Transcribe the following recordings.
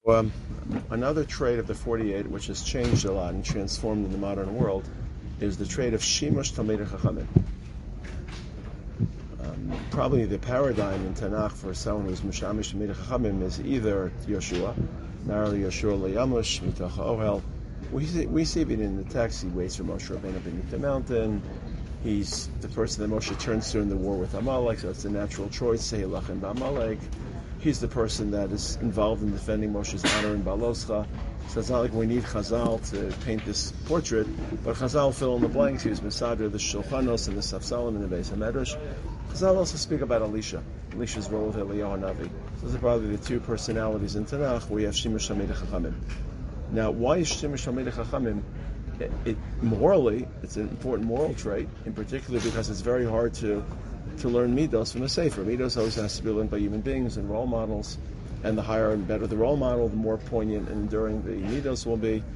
Another trait of the 48, which has changed a lot and transformed in the modern world, is the trait of Shimush Talmidei Chachamim. Probably the paradigm in Tanakh for someone who's Mishamish Talmidei Chachamim is either Yoshua, Narli Yoshua Leyamush, Mitacha Ohel. We see it in the text. He waits for Moshe Rabbeinu beneath the mountain. He's the person that Moshe turns to in the war with Amalek, so it's a natural choice. Say Lachem B'Amalek. He's the person that is involved in defending Moshe's honor in Baloscha. So it's not like we need Chazal to paint this portrait, but Chazal fill in the blanks. He was Mesader, the Shulchanos, and the Safsalim, and the Beis HaMedrash. Chazal also speak about Elisha's role with Eliyahu Hanavi. So those are probably the two personalities in Tanakh where you have Shimush Talmidei Chachamim. Now, why is Shimush Talmidei Chachamim? Morally, it's an important moral trait, in particular because it's very hard to learn midos from a sefer. Midos always has to be learned by human beings and role models, and the higher and better the role model, the more poignant and enduring the midos will be.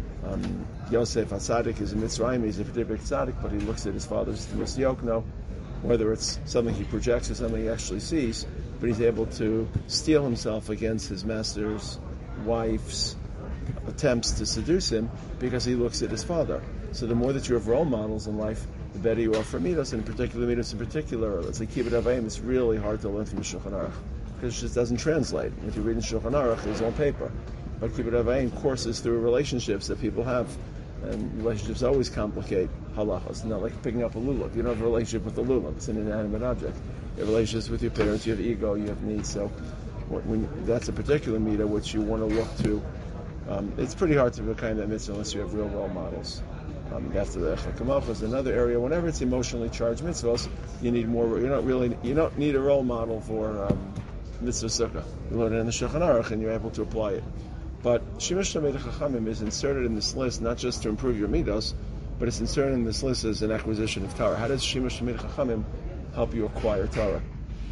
Yosef HaTzadik is a Mitzrayim, he's a particular tzaddik, but he looks at his father's Yokno, whether it's something he projects or something he actually sees, but he's able to steel himself against his master's wife's attempts to seduce him because he looks at his father. So the more that you have role models in life, the better you are for midos, and midos in particular. Let's say Kibbut Avayim, it's really hard to learn from the Shulchan Aruch because it just doesn't translate. If you read in Shulchan Aruch, it's on paper. But Kibbut Avayim courses through relationships that people have, and relationships always complicate halachos. It's not like picking up a lulav. You don't have a relationship with the lulav; it's an inanimate object. You have relationships with your parents. You have ego. You have needs. So that's a particular midah which you want to look to. It's pretty hard to kind of mitzvah unless you have real role models. After the Chakamach is another area. Whenever it's emotionally charged mitzvahs, you need more. You don't need a role model for mitzvah sukkah. You learn it in the Shulchan Aruch and you're able to apply it. But Shimush Talmidei Chachamim is inserted in this list not just to improve your midos, but it's inserted in this list as an acquisition of Torah. How does Shimush Talmidei Chachamim help you acquire Torah?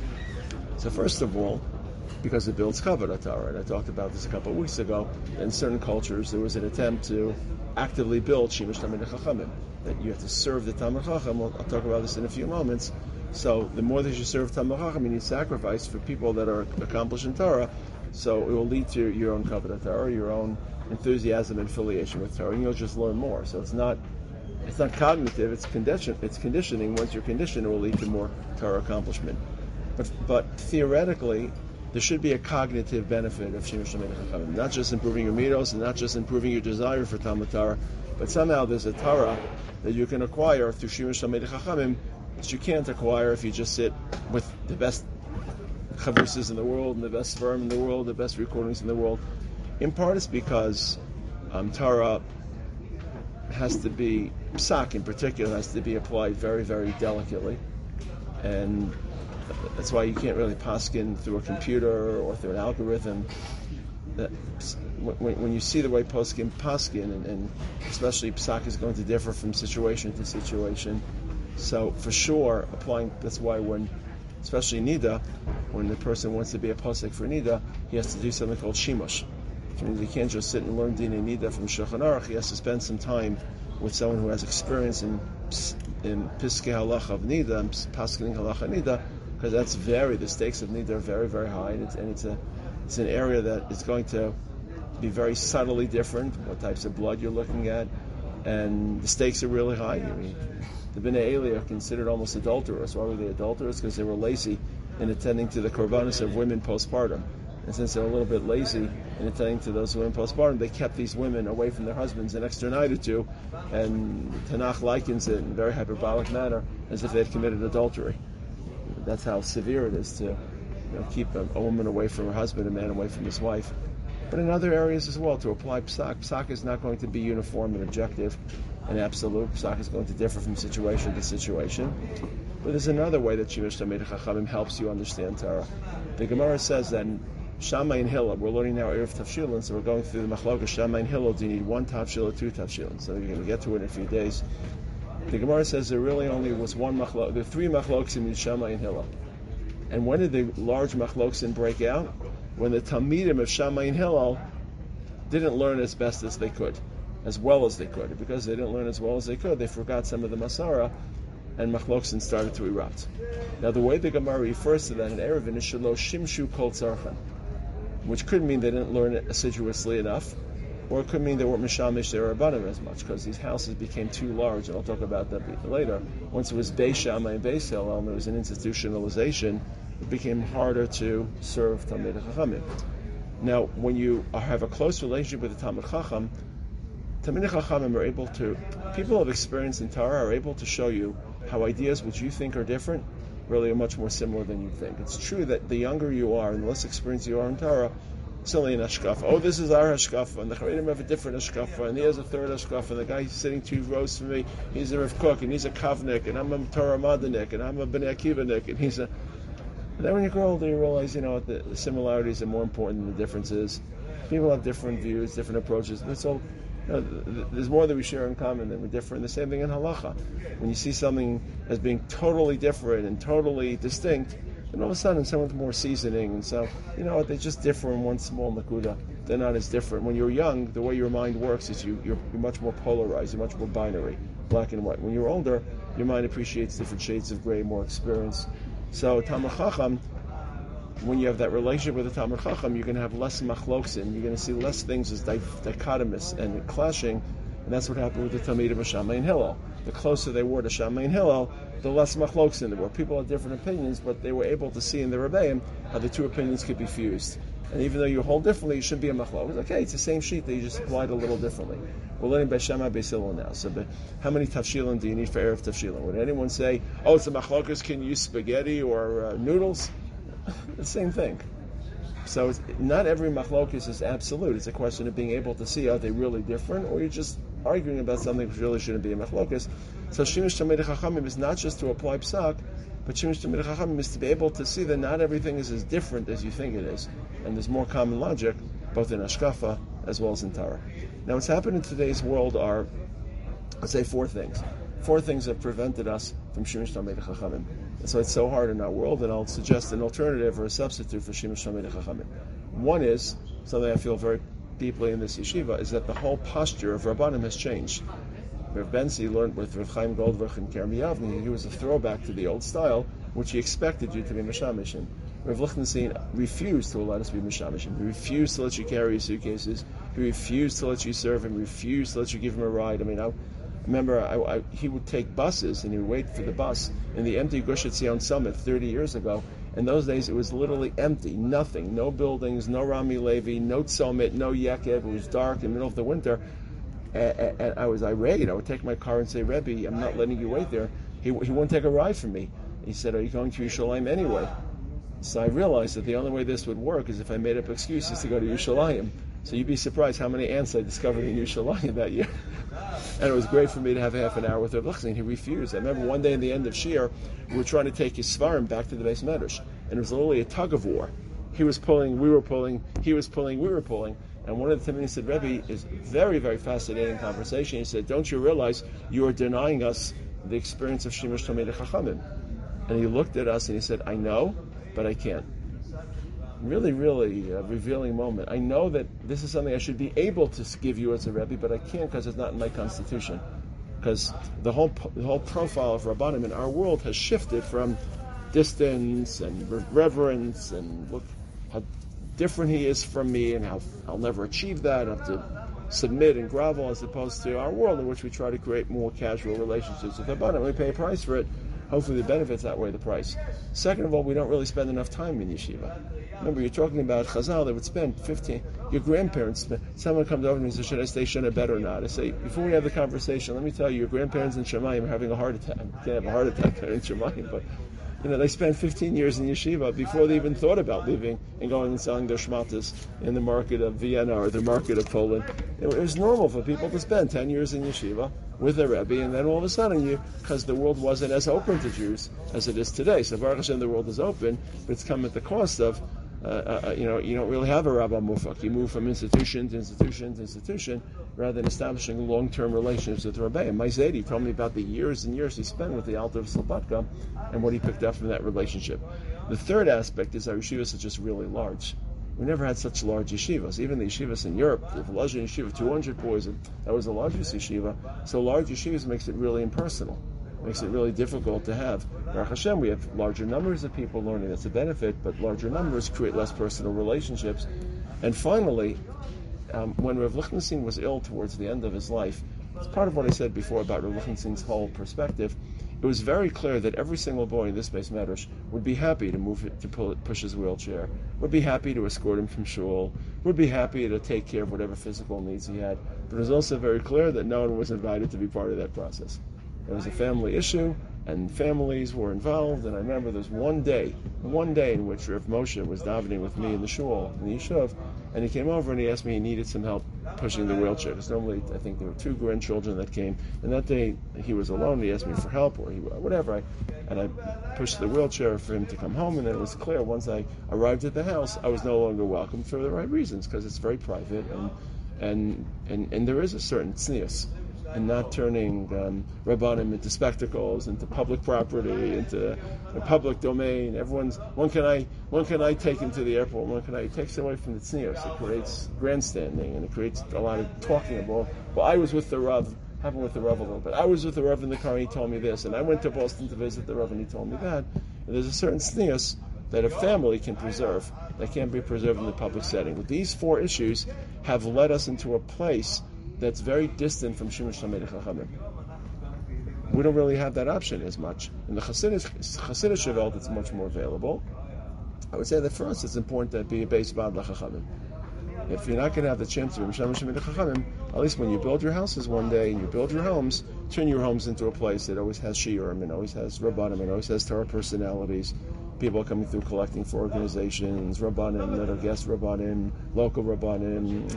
So first of all, because it builds kavod Torah, and I talked about this a couple of weeks ago. In certain cultures, there was an attempt to actively build Shimush Talmidei Chachamim, that you have to serve the Talmid Chacham. I'll talk about this in a few moments. So the more that you serve Talmid Chacham, you need sacrifice for people that are accomplished in Torah. So it will lead to your own kavod Torah, your own enthusiasm and affiliation with Torah, and you'll just learn more. So it's not cognitive; it's conditioning. Once you're conditioned, it will lead to more Torah accomplishment. But theoretically, there should be a cognitive benefit of Shimush Talmidei Chachamim, not just improving your midos and not just improving your desire for Talmud Torah, but somehow there's a Torah that you can acquire through Shimush Talmidei Chachamim that you can't acquire if you just sit with the best chavrusas in the world and the best sperm in the world, the best recordings in the world. In part, it's because Torah has to be, psak in particular, has to be applied very, very delicately, and that's why you can't really paskin through a computer or through an algorithm. When you see the way paskin, and especially psak is going to differ from situation to situation. So for sure, applying. That's why especially nida, when the person wants to be a pasik for nida, he has to do something called shimush. Which means he can't just sit and learn dinei nida from Shulchan Aruch. He has to spend some time with someone who has experience in piskei halacha of nida, and paskening halacha nida. Because the stakes of nida are very, very high, and it's an area that is going to be very subtly different. What types of blood you're looking at, and the stakes are really high. I mean, the Bnei Eli are considered almost adulterous. Why were they adulterous? Because they were lazy in attending to the korbanos of women postpartum. And since they're a little bit lazy in attending to those women postpartum, they kept these women away from their husbands an extra night or two, and Tanakh likens it in a very hyperbolic manner as if they had committed adultery. That's how severe it is to keep a woman away from her husband, a man away from his wife. But in other areas as well, to apply psak. Psak is not going to be uniform and objective and absolute. Psak is going to differ from situation to situation. But there's another way that Shimush Talmidei Chachamim helps you understand Torah. The Gemara says that in Shammai and Hillel, we're learning now Erev Tavshilin, so we're going through the Machlokas Shammai and Hillel. Do you need one Tavshil or two Tavshilin? So you're going to get to it in a few days. The Gemara says there really only was one machlok. There are three machloks in Shammai and Hillel. And when did the large machloksin break out? When the Talmidim of Shammai and Hillel didn't learn as best as they could, as well as they could. Because they didn't learn as well as they could, they forgot some of the Masara, and machloksin started to erupt. Now the way the Gemara refers to that in Eruvin is shelo shimshu kol tzarchan. which could mean they didn't learn it assiduously enough, or it could mean they weren't mishamish their rabbanim as much, because these houses became too large, and I'll talk about that later. Once it was Beis Shammai and Beis Hillel, and there was an institutionalization, it became harder to serve Talmidei Chachamim. Now, when you have a close relationship with the Talmid Chacham, Talmidei Chachamim are able to, people of experience in Torah are able to show you how ideas which you think are different really are much more similar than you think. It's true that the younger you are and the less experienced you are in Torah, it's only an hashkafa. Oh, this is our hashkafa, and the Charedim have a different hashkafa, and he has a third hashkafa, and the guy sitting 2 rows from me, he's a Rav Kook, and he's a Kavnik, and I'm a Torah Madanik, and I'm a Bnei Akivanik, and he's a... And then when you grow older, you realize, the similarities are more important than the differences. People have different views, different approaches. That's all. There's more that we share in common than we differ. And the same thing in halacha. When you see something as being totally different and totally distinct, then all of a sudden someone's more seasoning, and so they just differ in one small nakuda. They're not as different. When you're young, the way your mind works is you're much more polarized, you're much more binary, black and white. When you're older, your mind appreciates different shades of gray, more experience. So Talmid Chacham, when you have that relationship with the Talmid Chacham, you're going to have less machloksin. You're going to see less things as dichotomous and clashing, and that's what happened with the Talmidim of Shammai and Hillel. The closer they were to Shammai and Hillel, the less machloksin there were. People had different opinions, but they were able to see in the Rebbeim how the two opinions could be fused. And even though you hold differently, it should be a machlok. It's okay, it's the same sheet that you just applied a little differently. We're learning Beis Shammai, Beis Hillel now. So, how many tafshilin do you need for Erev tafshilin? Would anyone say, "Oh, it's a machlokas, can you use spaghetti or noodles?" The same thing. So, not every machlokas is absolute. It's a question of being able to see, are they really different, or you're just arguing about something which really shouldn't be a machlokas. So, Shimush Talmidei Chachamim is not just to apply psak, but Shimush Talmidei Chachamim is to be able to see that not everything is as different as you think it is, and there's more common logic, both in Ashkafa as well as in Torah. Now, what's happened in today's world are, let's say, 4 things. 4 things that prevented us from Shimush Talmidei Chachamim. And so it's so hard in our world, and I'll suggest an alternative or a substitute for Shimush Talmidei Chachamim. One is, something I feel very deeply in this yeshiva, is that the whole posture of Rabbanim has changed. Rav Benzi learned with Rav Chaim Goldberg and Kerem Yavni, he was a throwback to the old style, which he expected you to be Mishamishin. Rav Lichtenstein refused to let us be Mishamishin. He refused to let you carry your suitcases. He refused to let you serve him. He refused to let you give him a ride. I remember he would take buses, and he would wait for the bus in the empty Gush Etzion Summit 30 years ago. In those days, it was literally empty, nothing, no buildings, no Rami Levi, no Tzomit, no Yekev. It was dark in the middle of the winter. And I was irate. I would take my car and say, "Rebbe, I'm not letting you wait there." He wouldn't take a ride from me. He said, "Are you going to Yerushalayim anyway?" So I realized that the only way this would work is if I made up excuses to go to Yerushalayim. So you'd be surprised how many ants I discovered in Yerushalayim that year. And it was great for me to have half an hour with Rav Lichtenstein. He refused. I remember one day in the end of Shir, we were trying to take his Svarim back to the Beis Medrash, and it was literally a tug of war. He was pulling, we were pulling, he was pulling, we were pulling. And one of the Talmidim said, "Rebbe, is very, very fascinating conversation." He said, "Don't you realize you are denying us the experience of Shimush Talmidei Chachamim?" And he looked at us and he said, "I know, but I can't." Really, really a revealing moment. I know that this is something I should be able to give you as a Rebbe, but I can't because it's not in my constitution. Because the whole profile of Rabbanim in our world has shifted from distance and reverence and look how different he is from me and how I'll never achieve that. I have to submit and grovel, as opposed to our world in which we try to create more casual relationships with Rabbanim. We pay a price for it. Hopefully the benefits outweigh the price. Second of all, we don't really spend enough time in yeshiva. Remember, you're talking about Chazal, they would spend 15, your grandparents spend, someone comes over to me and says, "Should I stay Shana Bet or not?" I say, before we have the conversation, let me tell you, your grandparents in Shemayim are having a heart attack. You can't have a heart attack in Shemayim, but they spent 15 years in yeshiva before they even thought about leaving and going and selling their shmatas in the market of Vienna or the market of Poland. It was normal for people to spend 10 years in yeshiva with a Rebbe, and then all of a sudden, because the world wasn't as open to Jews as it is today. So Baruch Hashem, the world is open, but it's come at the cost of, you don't really have a Rabbi Mufak. You move from institution to institution to institution, rather than establishing long-term relationships with the Rebbe. And Mai Zaidi told me about the years and years he spent with the Alter of Slobodka and what he picked up from that relationship. The third aspect is our yeshivas are just really large. We never had such large yeshivas. Even the yeshivas in Europe, the Volozhin yeshiva, 200 boys, that was the largest yeshiva. So large yeshivas makes it really impersonal. Makes it really difficult to have. Baruch Hashem, we have larger numbers of people learning. That's a benefit, but larger numbers create less personal relationships. And finally, when Rav Lichtenstein was ill towards the end of his life, it's part of what I said before about Rav Lichtenstein's whole perspective. It was very clear that every single boy in this base Medrash would be happy to push his wheelchair, would be happy to escort him from shul, would be happy to take care of whatever physical needs he had. But it was also very clear that no one was invited to be part of that process. It was a family issue, and families were involved. And I remember there was one day in which Rav Moshe was davening with me in the shul, in the yeshuv, and he came over and he asked me he needed some help pushing the wheelchair. Because normally, I think there were 2 grandchildren that came, and that day he was alone. He asked me for help or whatever, and I pushed the wheelchair for him to come home. And then it was clear once I arrived at the house, I was no longer welcome for the right reasons, because it's very private, and there is a certain tznius. And not turning Rabbanim into spectacles, into public property, into a public domain. When can I take him to the airport? When can I? It takes away from the tznius. It creates grandstanding, and it creates a lot of talking about. Well, I was with the Rav, happened with the Rav a little bit. I was with the Rav in the car, and he told me this, and I went to Boston to visit the Rav, and he told me that. And there's a certain tznius that a family can preserve that can't be preserved in the public setting. But these 4 issues have led us into a place that's very distant from Shemesh Talmidei Chachamim. We don't really have that option as much. In the Hasidic world, it's much more available. I would say that for us, it's important to be a base Bad LaChachamim. If you're not going to have the chance to be Shemesh Talmidei Chachamim, at least when you build your houses one day and you build your homes, turn your homes into a place that always has shiurim and always has Rabbanim and always has Torah personalities. People coming through collecting for organizations, Rabbanim that are guest Rabbanim, local Rabbanim.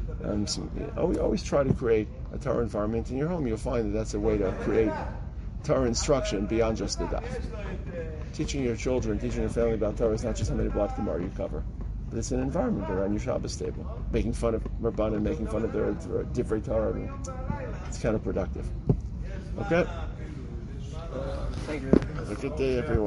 Always try to create a Torah environment in your home. You'll find that that's a way to create Torah instruction beyond just the daf. Teaching your children, teaching your family about Torah is not just how many block Gemara you cover, but it's an environment around your Shabbos table. Making fun of Rabbanim, making fun of their divrei Torah, it's counterproductive. Okay? Thank you. Have a good day, everyone.